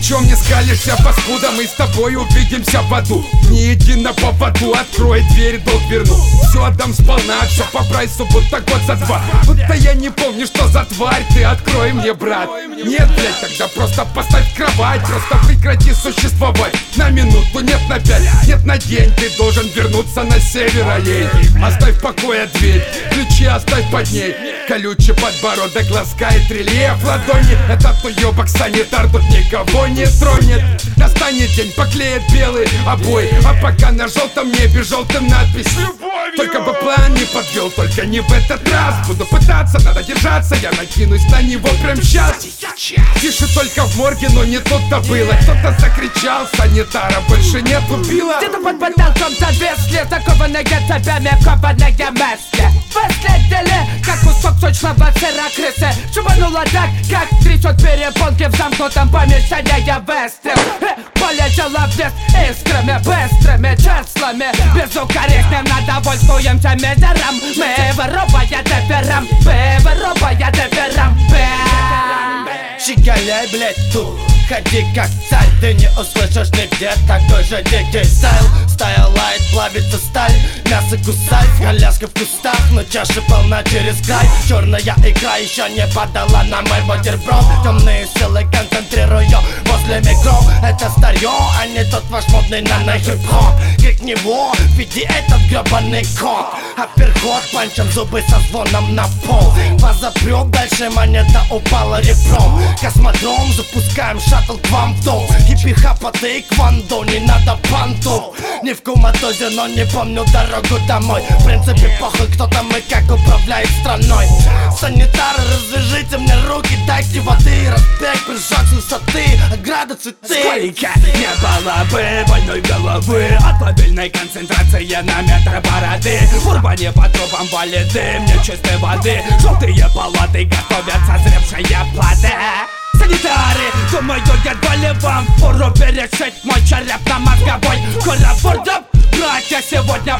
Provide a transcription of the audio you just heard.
Чё мне скалишься, паскуда? Мы с тобой увидимся в аду. Не иди на поводу, открой дверь, долг верну. Все отдам сполна, все по прайсу, будто год за два. Будто я не помню, что за тварь. Ты открой мне, брат. Нет, блять, тогда просто поставь кровать. Просто прекрати существовать. На минуту, нет на 5, нет на день. Ты должен вернуться на север, ей. Оставь в покое дверь, ключи оставь под ней. Колючий подбородок ласкает рельеф ладони. Этот уёбок санитар тут никого не тронет. Настанет день, поклеит белый обои. А пока на желтом небе желтым надпись. Только бы план не подвел, только не в этот раз. Буду пытаться, надо держаться, я накинусь на него прям сейчас. Тише только в морге, но не тут-то было. Кто-то закричал, санитара больше нет, убила. Где-то под потолком за 200 лет, закованные цепями, кованные мысли. Выследили, как кусок сочного сыра крысы. Чубануло так, как трясет перепонки в замкнутом помещении. Выстрел, полетела вниз искрами, быстрыми числами. Безукоризненно довольствуемся мизером. Мы вырубая дефером, вырубая дефером. Щеголяй, блять, тут, ходи как царь. Ты не услышишь нигде такой же дикий стайл. Стайлайт, плавится сталь, мясо кусай. Коляска в кустах, но чаша полна через край. Черная икра еще не подала на мой бутерброд. Темные силы концентрирую возле микро. Это старье, а не тот ваш модный нано-хип-хоп. Крик него, веди этот гребаный код. Апперход, панчем зубы со звоном на пол. Позапрёк, дальше монета упала ребром. Космодром, запускаем шаттл к вам в дом. Хиппи-хапоты, квандо, не надо панту. Не в коматозе, но не помню дорогу домой. В принципе похуй, кто там и как управляет страной. Санитары, развяжите мне руки, дайте воды. Респект, прыжок с высоты, ограда, цветы. Сколько не было бы больной головы от лобильной концентрации на метр бороды. В урбане по трубам валит дым, нет чистой воды. Желтые палаты готовят созревшие плоды. Санитары, думаю, едва ли вам впору перешить мой череп на мозговой кровоток. Братья, сегодня